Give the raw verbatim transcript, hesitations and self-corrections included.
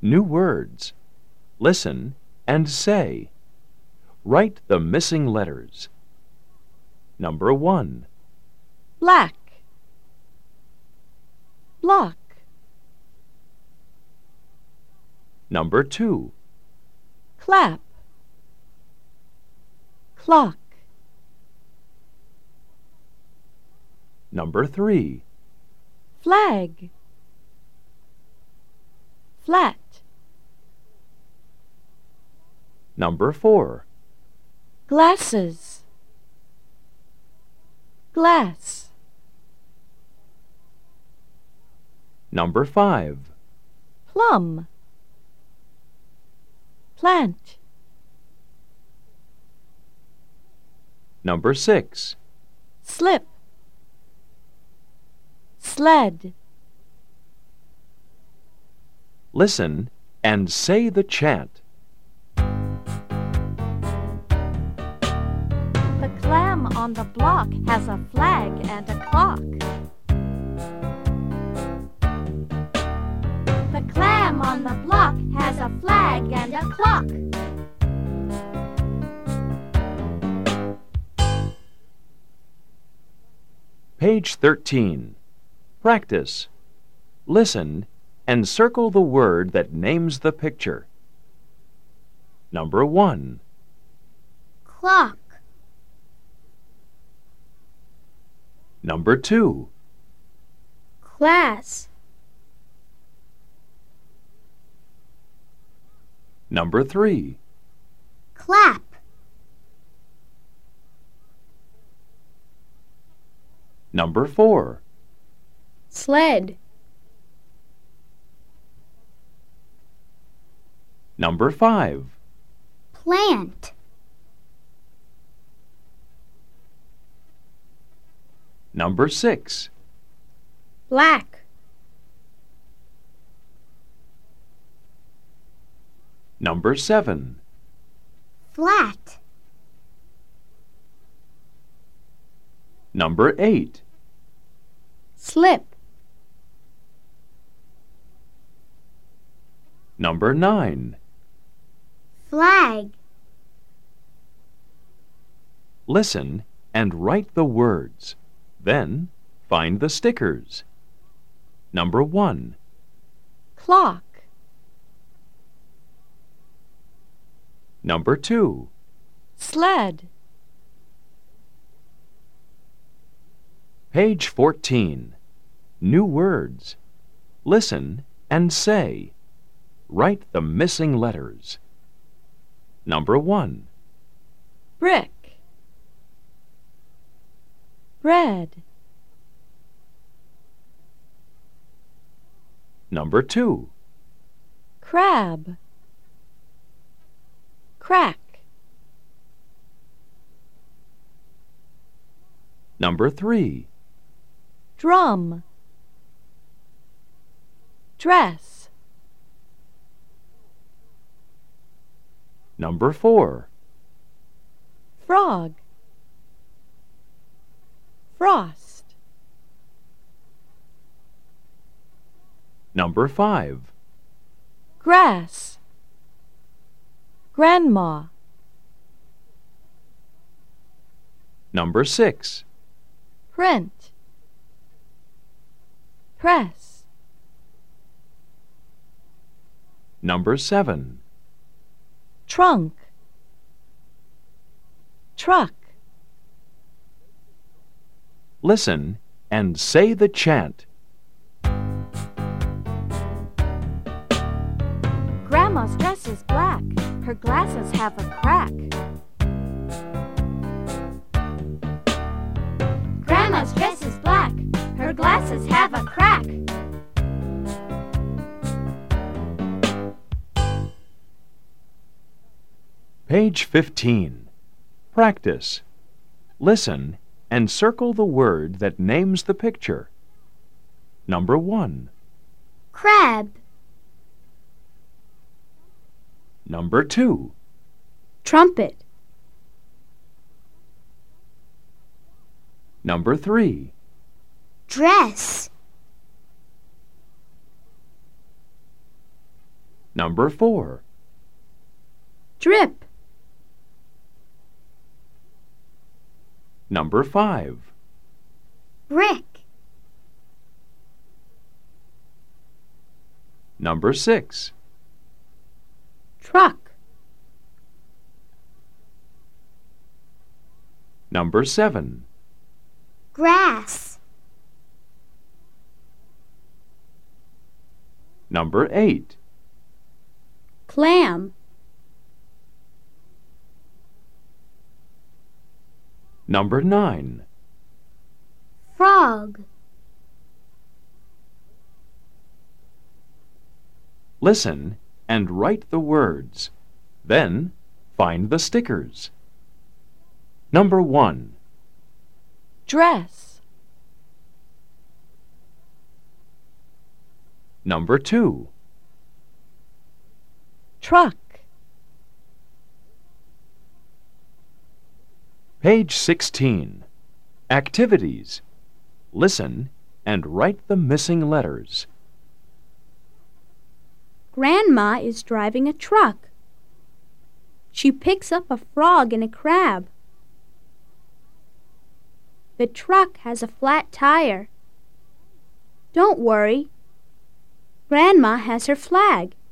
New words. Listen and say. Write the missing letters. Number one. Black, block. Number two. Clap, clock. Number three. Flag, flat. Number four. Glasses, glass. Number five. Plum, plant. Number six. Slip, sled. Listen and say the chant. The clam on the block has a flag and a clock. The clam on the block has a flag and a clock. Page thirteen. Practice. Listen and circle the word that names the picture. Number one. Clock. Number two. Class. Number three. Clap. Number four. Sled. Number five. Plant. Number six. Black. Number seven. Flat. Number eight. Slip. Number nine. Flag. Listen and write the words. Then find the stickers. Number one. Clock, Number two. sled. Page fourteen. New words. Listen and say. Write the missing letters. Number one. Brick, bread. Number two. Crab, crack. Number three. Drum, dress. Number four. Frog, frost. Number five. Grass, grandma. Number six. Print, press. Number seven. Trunk, truck. Listen and say the chant. Grandma's dress is black. Her glasses have a crack. Grandma's dress is black. Her glasses have a crack. Page fifteen. Practice. Listen and circle the word that names the picture. Number one. Crab. Number two. Trumpet. Number three. Dress. Number four. Drip. Number five. Brick. Number six. Truck. Number seven. Grass. Number eight. Clam. Number nine. Frog. Listen and write the words. Then find the stickers. Number one. Dress. Number two. Truck. Page sixteen. Activities. Listen and write the missing letters. Grandma is driving a truck. She picks up a frog and a crab. The truck has a flat tire. Don't worry. Grandma has her flag.